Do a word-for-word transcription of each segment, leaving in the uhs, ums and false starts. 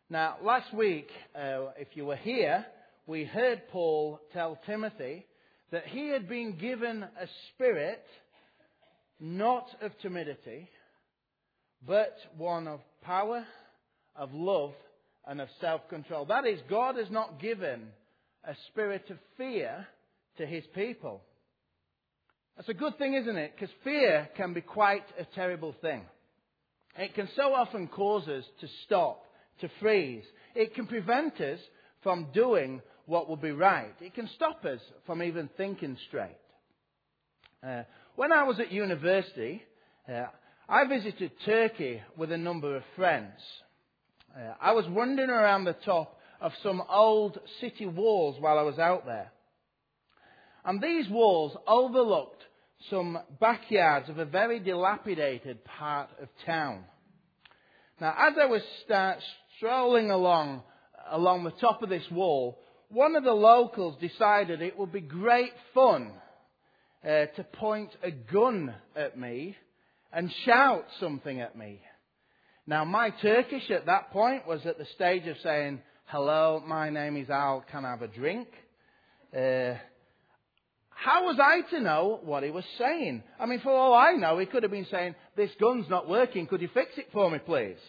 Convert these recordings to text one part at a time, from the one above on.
Now, last week, uh, if you were here, we heard Paul tell Timothy that he had been given a spirit not of timidity, but one of power, of love, and of self-control. That is, God has not given a spirit of fear to His people. That's a good thing, isn't it? Because fear can be quite a terrible thing. It can so often cause us to stop, to freeze. It can prevent us from doing what would be right. It can stop us from even thinking straight. Uh, when I was at university, uh, I visited Turkey with a number of friends. Uh, I was wandering around the top of some old city walls while I was out there. And these walls overlooked some backyards of a very dilapidated part of town. Now, as I was start strolling along, along the top of this wall, one of the locals decided it would be great fun uh, to point a gun at me and shout something at me. Now, my Turkish at that point was at the stage of saying, "Hello, my name is Al, can I have a drink?" Uh, how was I to know what he was saying? I mean, for all I know, he could have been saying, "This gun's not working, could you fix it for me, please?"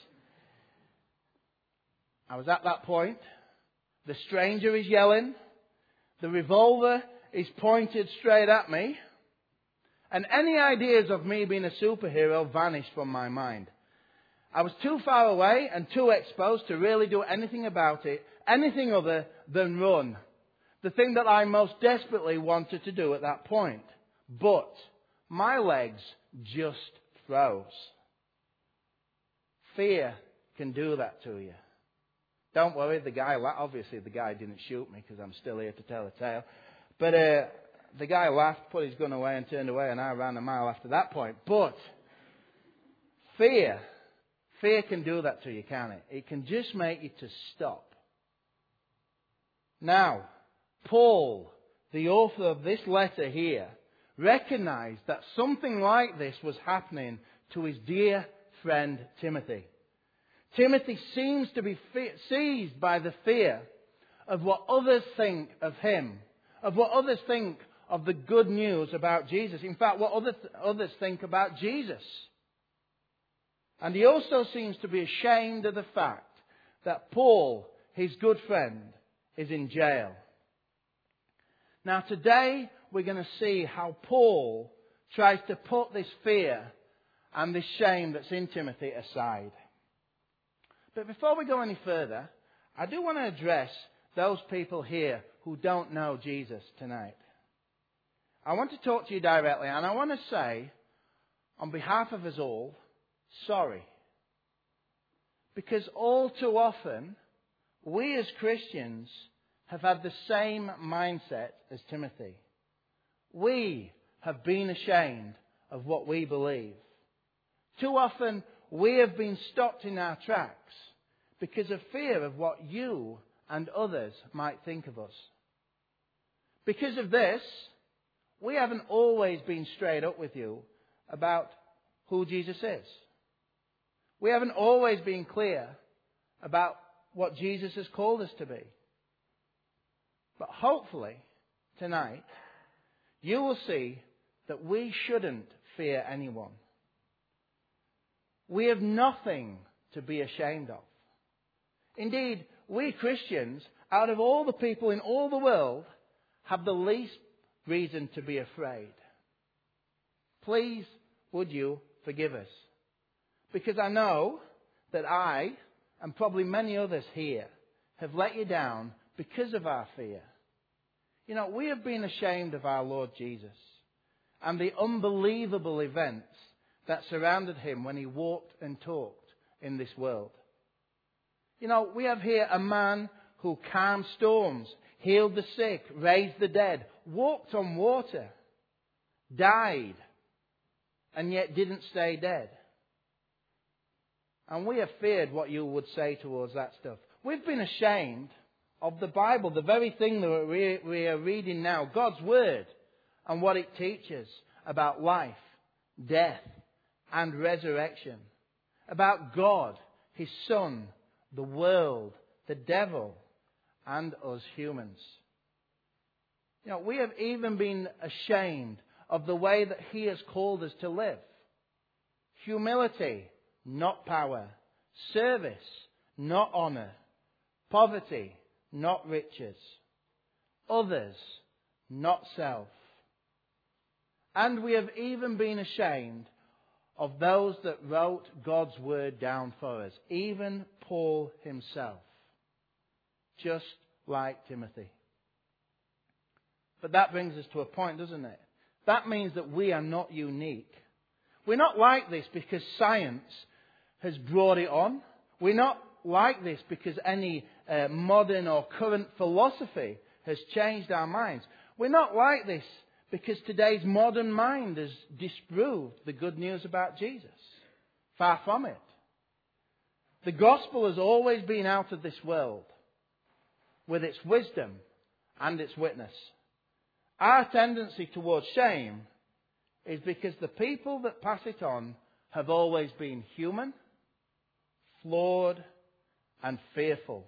I was at that point. The stranger is yelling. The revolver is pointed straight at me. And any ideas of me being a superhero vanished from my mind. I was too far away and too exposed to really do anything about it, anything other than run. The thing that I most desperately wanted to do at that point. But my legs just froze. Fear can do that to you. Don't worry, the guy, obviously the guy didn't shoot me because I'm still here to tell the tale. But uh, the guy laughed, put his gun away and turned away, and I ran a mile after that point. But fear, fear can do that to you, can't it? It can just make you to stop. Now, Paul, the author of this letter here, recognized that something like this was happening to his dear friend Timothy. Timothy seems to be fe- seized by the fear of what others think of him, of what others think of the good news about Jesus. In fact, what other th- others think about Jesus. And he also seems to be ashamed of the fact that Paul, his good friend, is in jail. Now today we're going to see how Paul tries to put this fear and this shame that's in Timothy aside. But before we go any further, I do want to address those people here who don't know Jesus tonight. I want to talk to you directly, and I want to say, on behalf of us all, sorry. Because all too often, we as Christians have had the same mindset as Timothy. We have been ashamed of what we believe. Too often, we have been stopped in our tracks because of fear of what you and others might think of us. Because of this, we haven't always been straight up with you about who Jesus is. We haven't always been clear about what Jesus has called us to be. But hopefully, tonight, you will see that we shouldn't fear anyone. We have nothing to be ashamed of. Indeed, we Christians, out of all the people in all the world, have the least reason to be afraid. Please, would you forgive us? Because I know that I, and probably many others here, have let you down because of our fear. You know, we have been ashamed of our Lord Jesus and the unbelievable events that surrounded him when he walked and talked in this world. You know, we have here a man who calmed storms, healed the sick, raised the dead, walked on water, died, and yet didn't stay dead. And we have feared what you would say towards that stuff. We've been ashamed of the Bible, the very thing that we, we are reading now, God's Word, and what it teaches about life, death, and resurrection. About God, His Son, the world, the devil, and us humans. You know, we have even been ashamed of the way that He has called us to live. Humility, not power. Service, not honour. Poverty, not riches. Others, not self. And we have even been ashamed of those that wrote God's word down for us. Even Paul himself. Just like Timothy. But that brings us to a point, doesn't it? That means that we are not unique. We're not like this because science has brought it on. We're not like this because any uh, modern or current philosophy has changed our minds. We're not like this because today's modern mind has disproved the good news about Jesus. Far from it. The gospel has always been out of this world with its wisdom and its witness. Our tendency towards shame is because the people that pass it on have always been human, flawed, and fearful.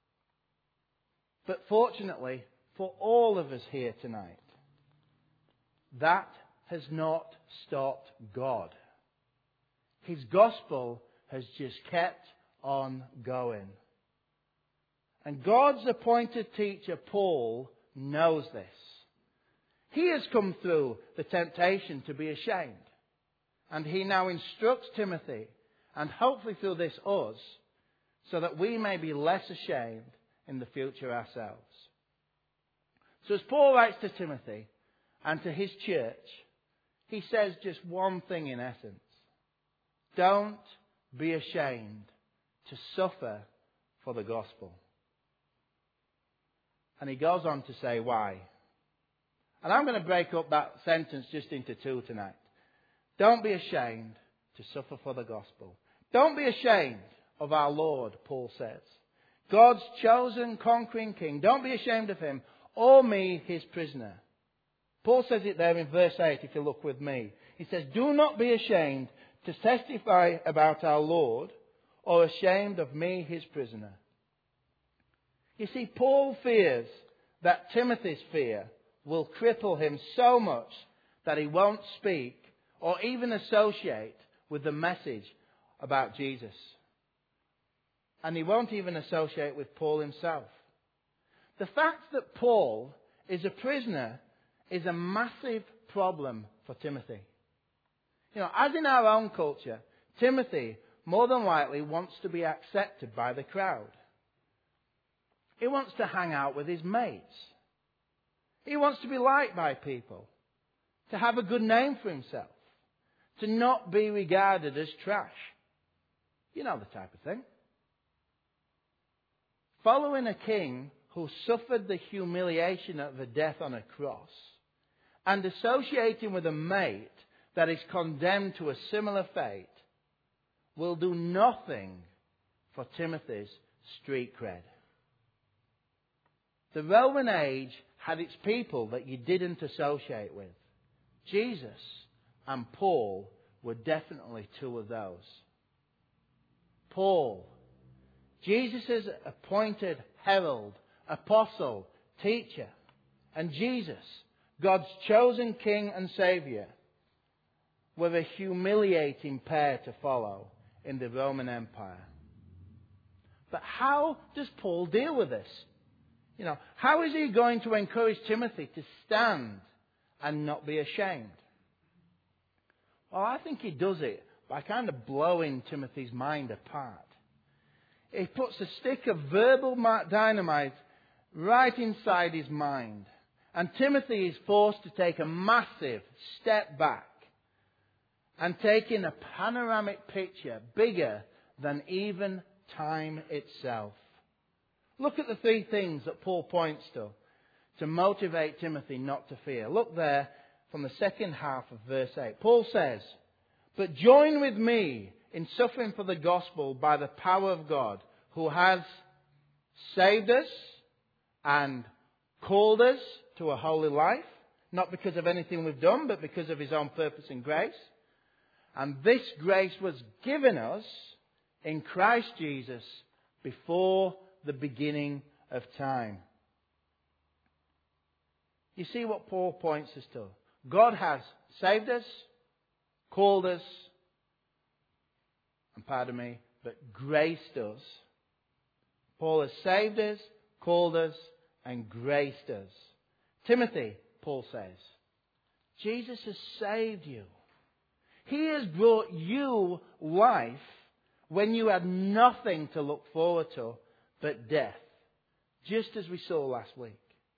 But fortunately, for all of us here tonight, that has not stopped God. His gospel has just kept on going. And God's appointed teacher, Paul, knows this. He has come through the temptation to be ashamed. And he now instructs Timothy, and hopefully through this us, so that we may be less ashamed in the future ourselves. So as Paul writes to Timothy and to his church, he says just one thing in essence. Don't be ashamed to suffer for the gospel. And he goes on to say why. And I'm going to break up that sentence just into two tonight. Don't be ashamed to suffer for the gospel. Don't be ashamed of our Lord, Paul says. God's chosen conquering king. Don't be ashamed of him or me, his prisoner. Paul says it there in verse eight, if you look with me. He says, do not be ashamed to testify about our Lord or ashamed of me, his prisoner. You see, Paul fears that Timothy's fear will cripple him so much that he won't speak or even associate with the message about Jesus. And he won't even associate with Paul himself. The fact that Paul is a prisoner is a massive problem for Timothy. You know, as in our own culture, Timothy more than likely wants to be accepted by the crowd. He wants to hang out with his mates. He wants to be liked by people, to have a good name for himself, to not be regarded as trash. You know the type of thing. Following a king who suffered the humiliation of a death on a cross and associating with a mate that is condemned to a similar fate will do nothing for Timothy's street cred. The Roman age had its people that you didn't associate with. Jesus and Paul were definitely two of those. Paul, Jesus' appointed herald, apostle, teacher, and Jesus, God's chosen King and Saviour, were a humiliating pair to follow in the Roman Empire. But how does Paul deal with this? You know, how is he going to encourage Timothy to stand and not be ashamed? Well, I think he does it by kind of blowing Timothy's mind apart. He puts a stick of verbal dynamite right inside his mind. And Timothy is forced to take a massive step back and take in a panoramic picture bigger than even time itself. Look at the three things that Paul points to to motivate Timothy not to fear. Look there from the second half of verse eight. Paul says, but join with me in suffering for the gospel by the power of God, who has saved us and called us to a holy life, not because of anything we've done, but because of his own purpose and grace. And this grace was given us in Christ Jesus before the beginning of time. You see what Paul points us to? God has saved us, called us, and pardon me, but graced us. Paul has saved us, called us, and graced us. Timothy, Paul says, Jesus has saved you. He has brought you life when you had nothing to look forward to but death, just as we saw last week.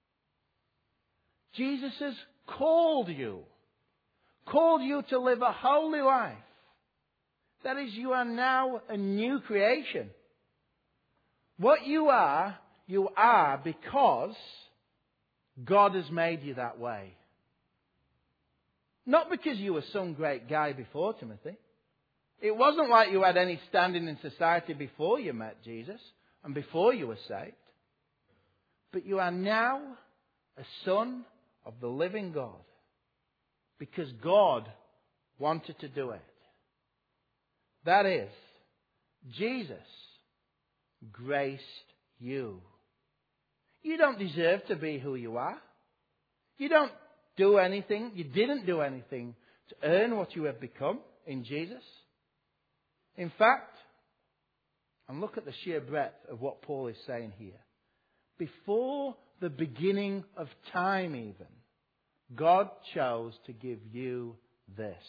Jesus has called you, called you to live a holy life. That is, you are now a new creation. What you are, you are because God has made you that way. Not because you were some great guy before, Timothy. It wasn't like you had any standing in society before you met Jesus and before you were saved. But you are now a son of the living God because God wanted to do it. That is, Jesus graced you. You don't deserve to be who you are. You don't do anything. You didn't do anything to earn what you have become in Jesus. In fact, and look at the sheer breadth of what Paul is saying here. Before the beginning of time even, God chose to give you this.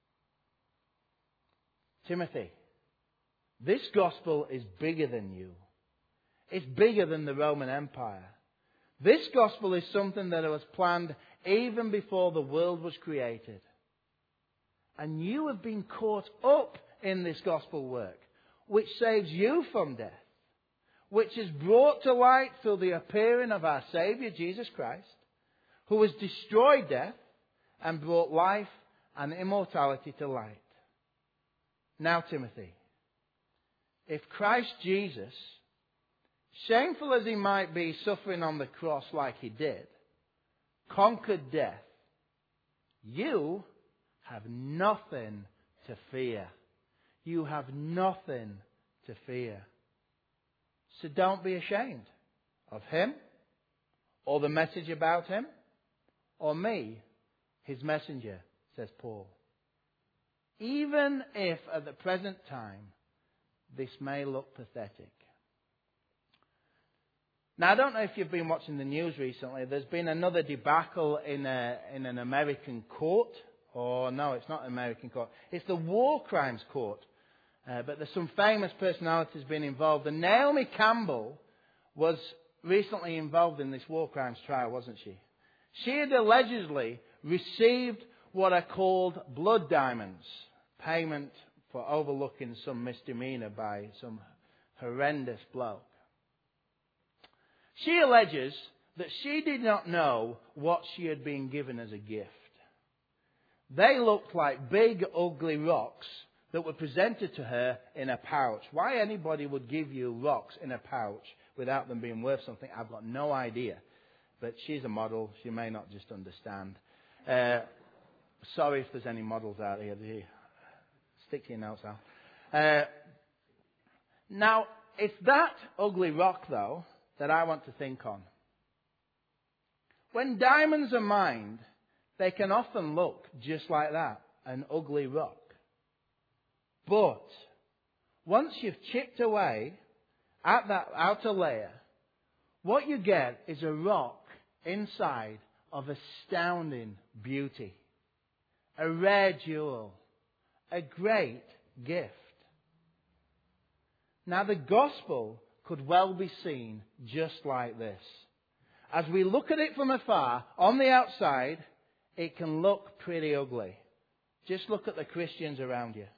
Timothy, this gospel is bigger than you. It's bigger than the Roman Empire. This gospel is something that was planned even before the world was created. And you have been caught up in this gospel work, which saves you from death, which is brought to light through the appearing of our Saviour, Jesus Christ, who has destroyed death and brought life and immortality to light. Now, Timothy, if Christ Jesus, shameful as he might be suffering on the cross like he did, conquered death, you have nothing to fear. You have nothing to fear. So don't be ashamed of him, or the message about him, or me, his messenger, says Paul. Even if at the present time this may look pathetic. Now, I don't know if you've been watching the news recently. There's been another debacle in a, in an American court. Or no, it's not an American court. It's the War Crimes Court. Uh, but there's some famous personalities been involved. And Naomi Campbell was recently involved in this war crimes trial, wasn't she? She had allegedly received what are called blood diamonds, payment for overlooking some misdemeanor by some horrendous bloke. She alleges that she did not know what she had been given as a gift. They looked like big, ugly rocks that were presented to her in a pouch. Why anybody would give you rocks in a pouch without them being worth something, I've got no idea. But she's a model. She may not just understand. Uh, sorry if there's any models out here. Stick to your notes, Al. Uh, now, it's that ugly rock, though, that I want to think on. When diamonds are mined, they can often look just like that, an ugly rock. But once you've chipped away at that outer layer, what you get is a rock inside of astounding beauty. A rare jewel. A great gift. Now, the gospel could well be seen just like this. As we look at it from afar, on the outside, it can look pretty ugly. Just look at the Christians around you.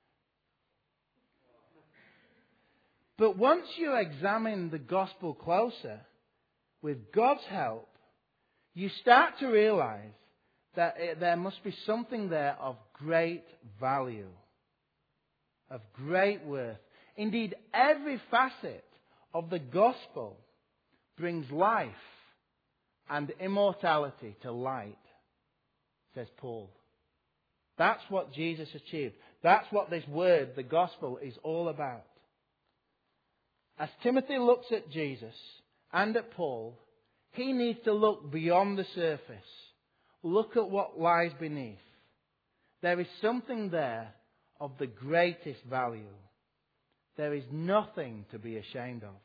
But once you examine the gospel closer, with God's help, you start to realize that it, there must be something there of great value, of great worth. Indeed, every facet of the gospel brings life and immortality to light, says Paul. That's what Jesus achieved. That's what this word, the gospel, is all about. as Timothy looks at Jesus and at Paul, he needs to look beyond the surface. Look at what lies beneath. There is something there of the greatest value. There is nothing to be ashamed of.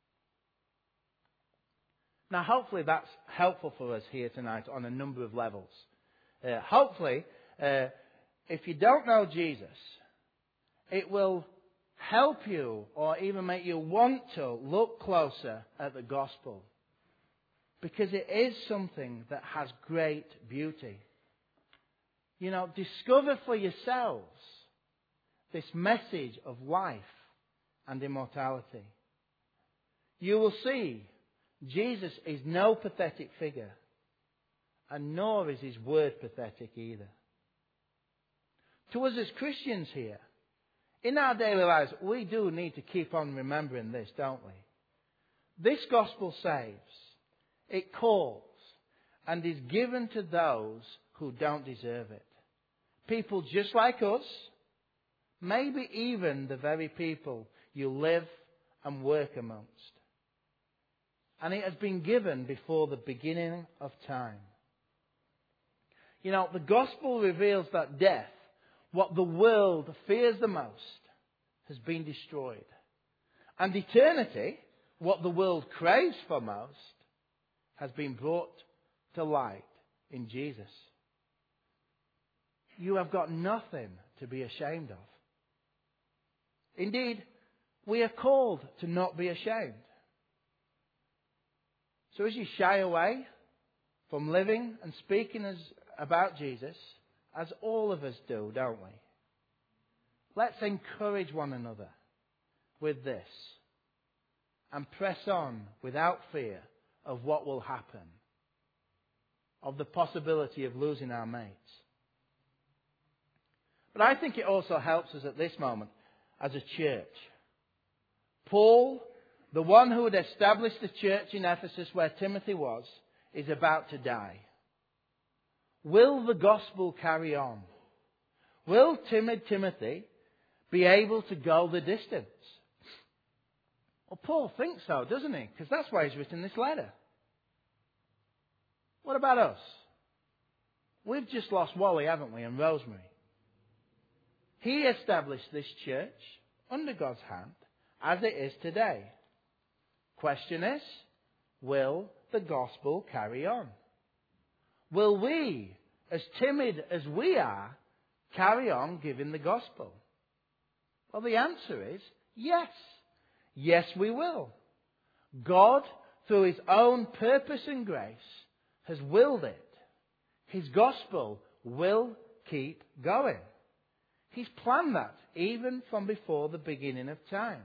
Now, hopefully that's helpful for us here tonight on a number of levels. Uh, hopefully, uh, if you don't know Jesus, it will help you or even make you want to look closer at the gospel. Because it is something that has great beauty. You know, discover for yourselves this message of life and immortality. You will see Jesus is no pathetic figure, and nor is his word pathetic either. To us as Christians here, in our daily lives, we do need to keep on remembering this, don't we? This gospel saves, it calls, and is given to those who don't deserve it. People just like us, maybe even the very people you live and work amongst. And it has been given before the beginning of time. You know, the gospel reveals that death, what the world fears the most, has been destroyed. And eternity, what the world craves for most, has been brought to light in Jesus. You have got nothing to be ashamed of. Indeed, we are called to not be ashamed. So as you shy away from living and speaking as, about Jesus, as all of us do, don't we? Let's encourage one another with this and press on without fear of what will happen, of the possibility of losing our mates. But I think it also helps us at this moment as a church. Paul, the one who had established the church in Ephesus where Timothy was, is about to die. Will the gospel carry on? Will timid Timothy be able to go the distance? Well, Paul thinks so, doesn't he? Because that's why he's written this letter. What about us? We've just lost Wally, haven't we, and Rosemary. He established this church under God's hand as it is today. Question is, will the gospel carry on? Will we, as timid as we are, carry on giving the gospel? Well, the answer is yes. Yes, we will. God, through his own purpose and grace, has willed it. His gospel will keep going. He's planned that even from before the beginning of time.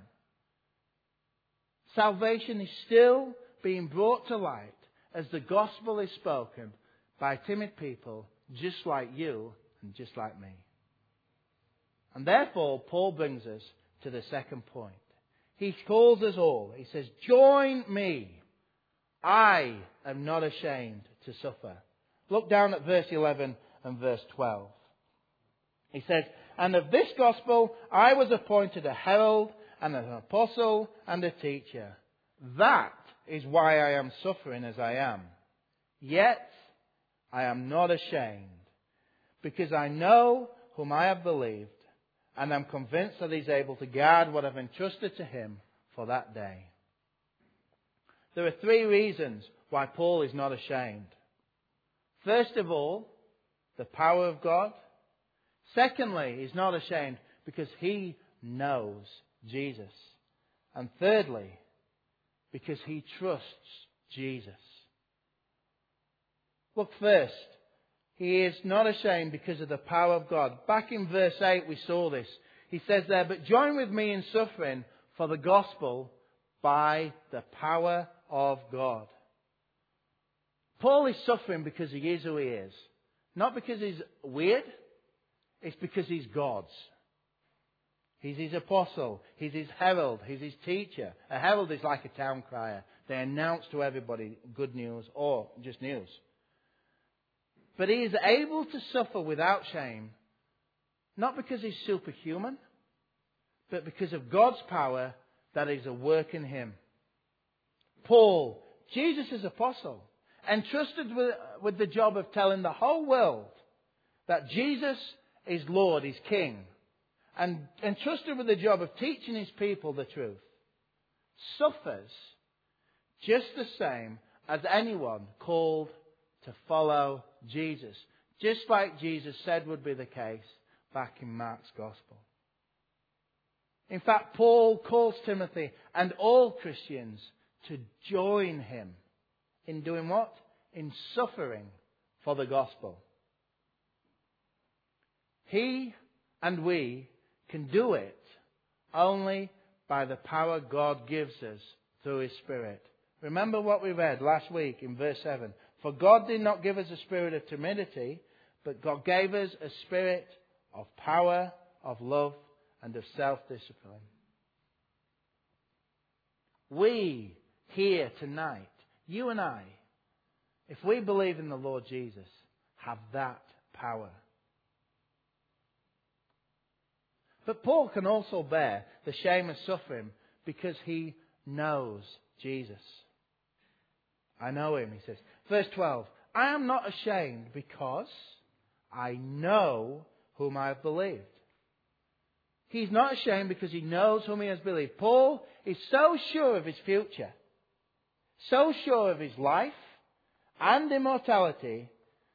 Salvation is still being brought to light as the gospel is spoken by timid people just like you and just like me. And therefore, Paul brings us to the second point. He calls us all. He says, join me. I am not ashamed to suffer. Look down at verse eleven and verse twelve. He says, and of this gospel I was appointed a herald and an apostle and a teacher. That is why I am suffering as I am. Yet I am not ashamed, because I know whom I have believed, and am convinced that he's able to guard what I've entrusted to him for that day. There are three reasons why Paul is not ashamed. First of all, the power of God. Secondly, he's not ashamed because he knows Jesus. And thirdly, because he trusts Jesus. Look first, he is not ashamed because of the power of God. Back in verse eight we saw this. He says there, but join with me in suffering for the gospel by the power of God. Paul is suffering because he is who he is. Not because he's weird. It's because he's God's. He's his apostle. He's his herald. He's his teacher. A herald is like a town crier. They announce to everybody good news or just news. But he is able to suffer without shame, not because he's superhuman, but because of God's power that is a work in him. Paul, Jesus' apostle, entrusted with, with the job of telling the whole world that Jesus is Lord, is King, and entrusted with the job of teaching his people the truth, suffers just the same as anyone called to follow Jesus. Just like Jesus said would be the case back in Mark's Gospel. In fact, Paul calls Timothy and all Christians to join him in doing what? In suffering for the gospel. He and we can do it only by the power God gives us through His Spirit. Remember what we read last week in verse seven. For God did not give us a spirit of timidity, but God gave us a spirit of power, of love, and of self-discipline. We here tonight, you and I, if we believe in the Lord Jesus, have that power. But Paul can also bear the shame of suffering because he knows Jesus. I know him, he says. Verse twelve, I am not ashamed because I know whom I have believed. He's not ashamed because he knows whom he has believed. Paul is so sure of his future, so sure of his life and immortality,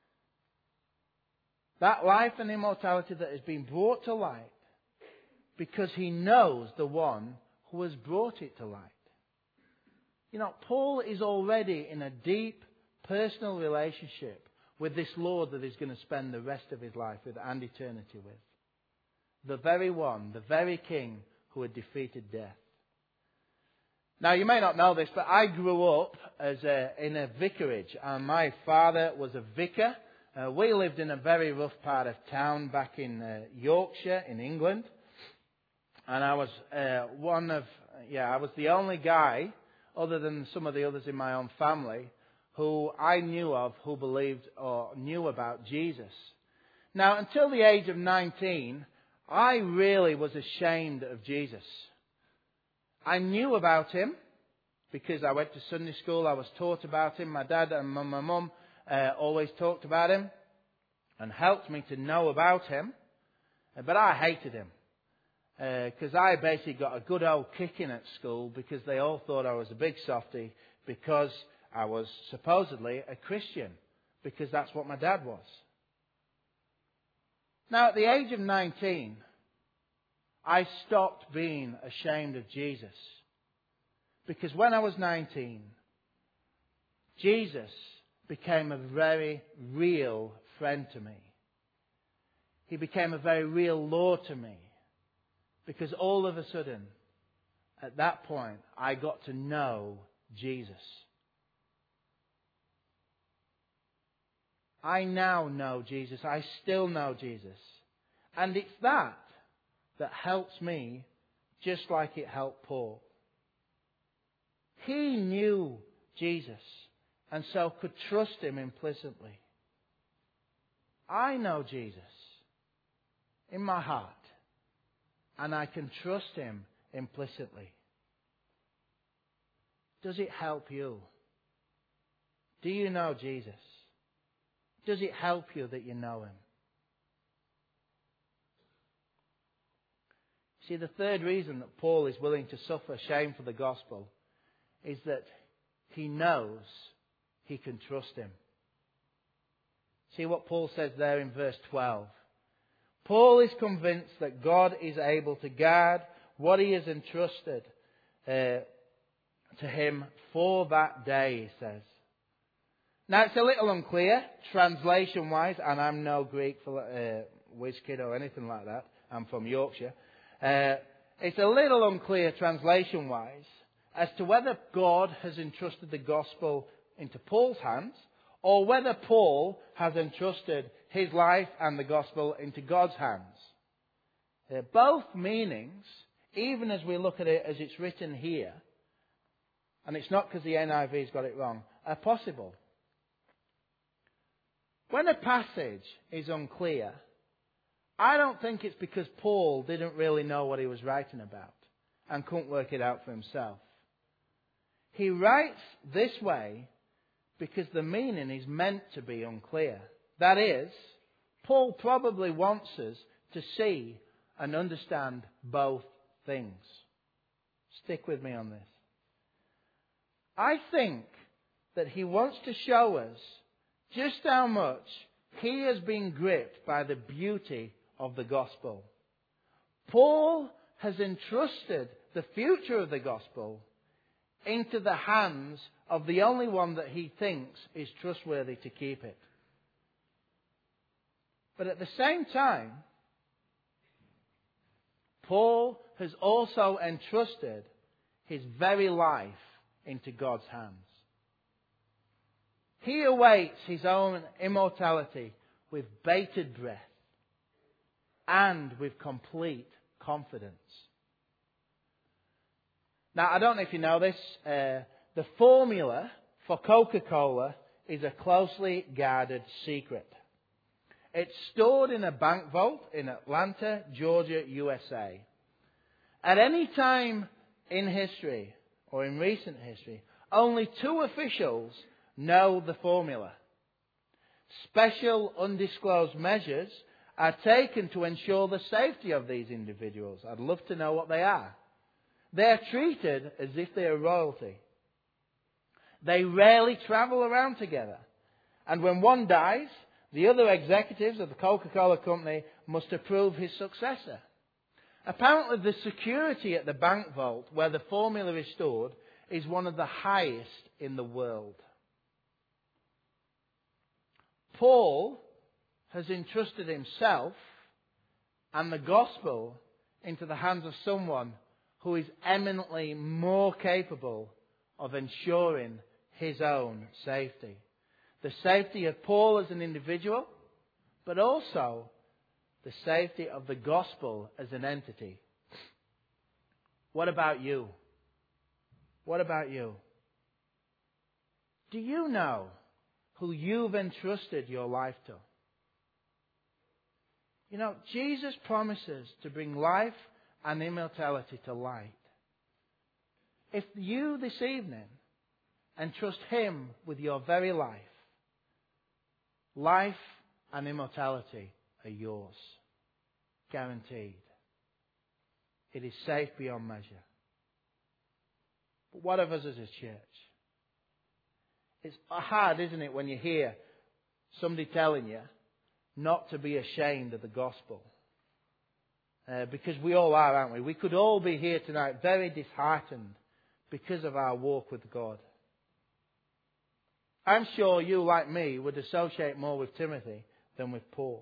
that life and immortality that has been brought to light, because he knows the one who has brought it to light. You know, Paul is already in a deep personal relationship with this Lord that he's going to spend the rest of his life with and eternity with. The very one, the very King who had defeated death. Now, you may not know this, but I grew up as a, in a vicarage, and my father was a vicar. Uh, we lived in a very rough part of town back in uh, Yorkshire, in England. And I was uh, one of, yeah, I was the only guy, other than some of the others in my own family, who I knew of who believed or knew about Jesus. Now, until the age of nineteen, I really was ashamed of Jesus. I knew about him because I went to Sunday school. I was taught about him. My dad and my mum uh, always talked about him and helped me to know about him. But I hated him. Because uh, I basically got a good old kicking at school because they all thought I was a big softy because I was supposedly a Christian, because that's what my dad was. Now, at the age of nineteen, I stopped being ashamed of Jesus. Because when I was nineteen, Jesus became a very real friend to me. He became a very real Lord to me. Because all of a sudden, at that point, I got to know Jesus. I now know Jesus. I still know Jesus. And it's that that helps me just like it helped Paul. He knew Jesus and so could trust him implicitly. I know Jesus in my heart. And I can trust him implicitly. Does it help you? Do you know Jesus? Does it help you that you know him? See, the third reason that Paul is willing to suffer shame for the gospel is that he knows he can trust him. See what Paul says there in verse twelve. Paul is convinced that God is able to guard what he has entrusted uh, to him for that day, he says. Now, it's a little unclear, translation-wise, and I'm no Greek uh, whiz kid or anything like that. I'm from Yorkshire. Uh, it's a little unclear, translation-wise, as to whether God has entrusted the gospel into Paul's hands, or whether Paul has entrusted his life and the gospel into God's hands. Uh, both meanings, even as we look at it as it's written here, and it's not because the N I V's got it wrong, are possible. When a passage is unclear, I don't think it's because Paul didn't really know what he was writing about. and couldn't work it out for himself. He writes this way because the meaning is meant to be unclear. That is, Paul probably wants us to see and understand both things. Stick with me on this. I think that he wants to show us just how much he has been gripped by the beauty of the gospel. Paul has entrusted the future of the gospel into the hands of the only one that he thinks is trustworthy to keep it. But at the same time, Paul has also entrusted his very life into God's hands. He awaits his own immortality with bated breath and with complete confidence. Now, I don't know if you know this, uh, the formula for Coca-Cola is a closely guarded secret. It's stored in a bank vault in Atlanta, Georgia, U S A. At any time in history, or in recent history, only two officials know the formula. Special undisclosed measures are taken to ensure the safety of these individuals. I'd love to know what they are. They are treated as if they are royalty. They rarely travel around together. And when one dies, the other executives of the Coca-Cola company must approve his successor. Apparently the security at the bank vault where the formula is stored is one of the highest in the world. Paul has entrusted himself and the gospel into the hands of someone who is eminently more capable of ensuring his own safety. The safety of Paul as an individual, but also the safety of the gospel as an entity. What about you? What about you? Do you know who you've entrusted your life to? You know, Jesus promises to bring life and immortality to light. If you this evening entrust Him with your very life, life and immortality are yours. Guaranteed. It is safe beyond measure. But what of us as a church? It's hard, isn't it, when you hear somebody telling you not to be ashamed of the gospel. Uh, because we all are, aren't we? We could all be here tonight very disheartened because of our walk with God. I'm sure you, like me, would associate more with Timothy than with Paul.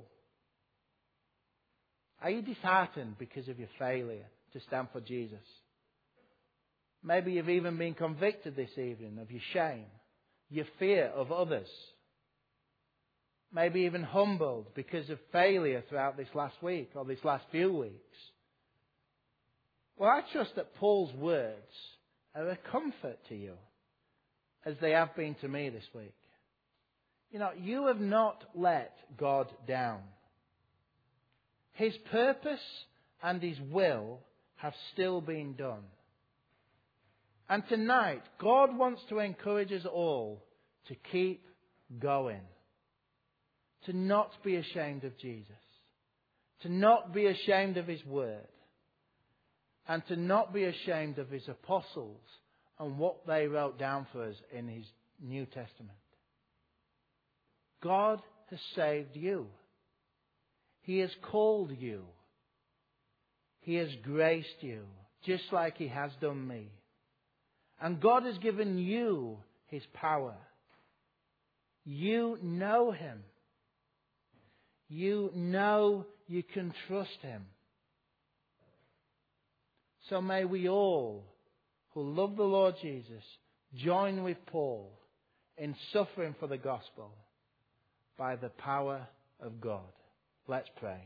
Are you disheartened because of your failure to stand for Jesus? Maybe you've even been convicted this evening of your shame, your fear of others. Maybe even humbled because of failure throughout this last week or this last few weeks. Well, I trust that Paul's words are a comfort to you, as they have been to me this week. You know, you have not let God down. His purpose and His will have still been done. And tonight, God wants to encourage us all to keep going. To not be ashamed of Jesus. To not be ashamed of His word. And to not be ashamed of His apostles and what they wrote down for us in His New Testament. God has saved you. He has called you. He has graced you, just like He has done me. And God has given you His power. You know Him. You know you can trust Him. So may we all who love the Lord Jesus join with Paul in suffering for the gospel by the power of God. Let's pray.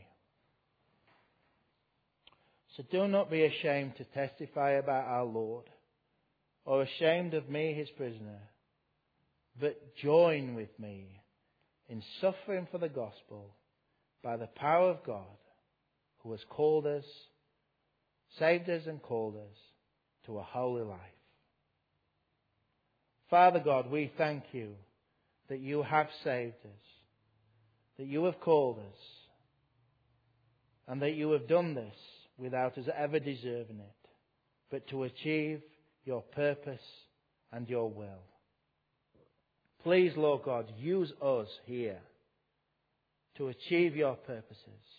So do not be ashamed to testify about our Lord, or ashamed of me, His prisoner, but join with me in suffering for the gospel by the power of God, who has called us, saved us and called us to a holy life. Father God, we thank you that you have saved us, that you have called us, and that you have done this without us ever deserving it, but to achieve your purpose and your will. Please, Lord God, use us here to achieve your purposes.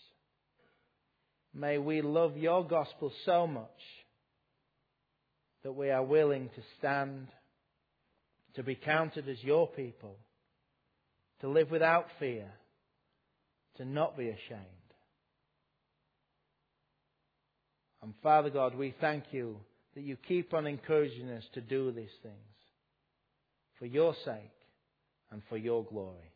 May we love your gospel so much that we are willing to stand, to be counted as your people, to live without fear, to not be ashamed. And Father God, we thank you that you keep on encouraging us to do these things for your sake and for your glory.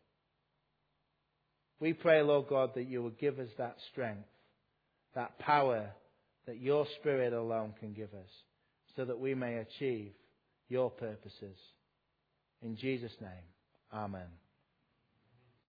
We pray, Lord God, that you will give us that strength, that power that your Spirit alone can give us, so that we may achieve your purposes. In Jesus' name, amen.